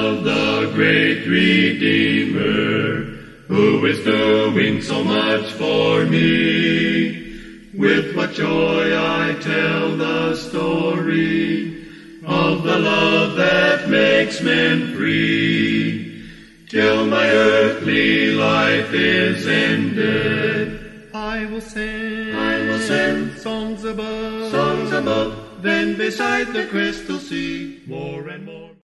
of the great Redeemer, who is doing so much for me. With what joy I tell the story of the love that makes men free. Till my earthly life is ended, I will sing songs above, then beside the crystal sea, more and more.